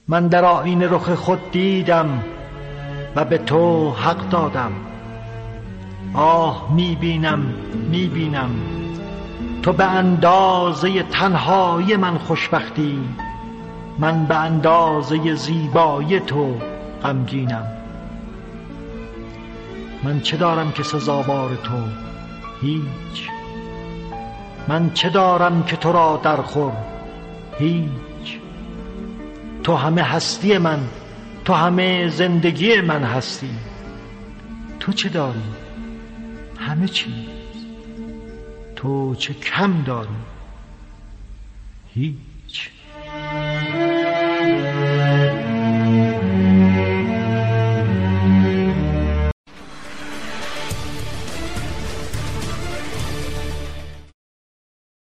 من در آیینه رخ خود دیدم و به تو حق دادم. آه میبینم تو به اندازه تنهایی من خوشبختی، من به اندازه زیبایی تو غمگینم. من چه دارم که سزاوار تو؟ هیچ. من چه دارم که تو را در خور؟ هیچ. تو همه هستی من، تو همه زندگی من هستی. تو چه داری؟ همه چیز. تو چه کم داری؟ هیچ.